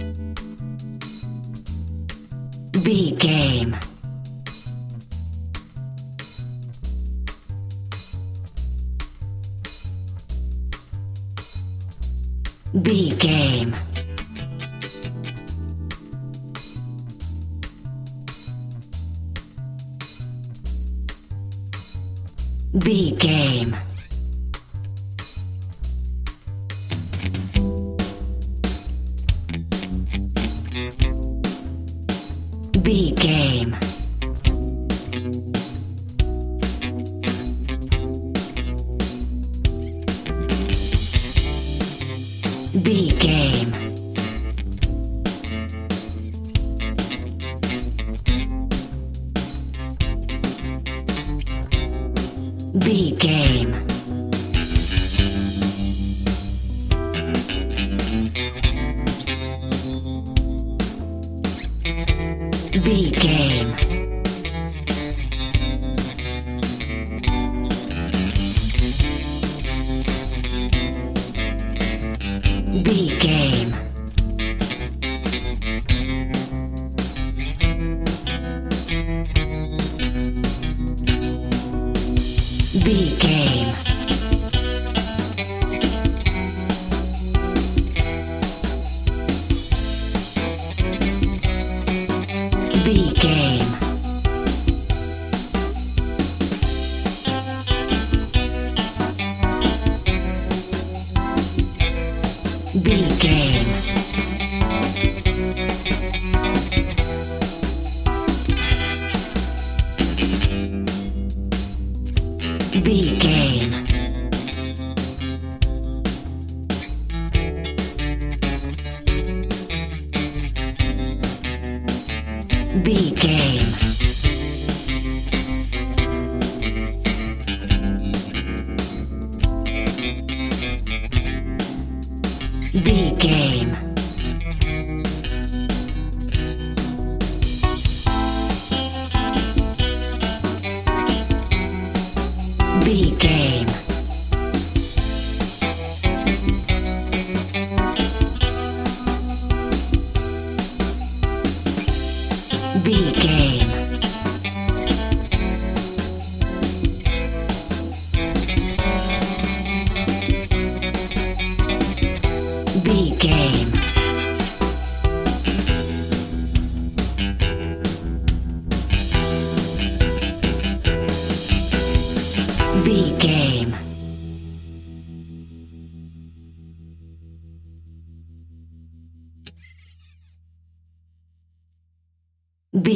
B game. B game. B game. B game. B game. B game. B game. B game. B game. B game. B game. B game. B game. B game. B game. B game.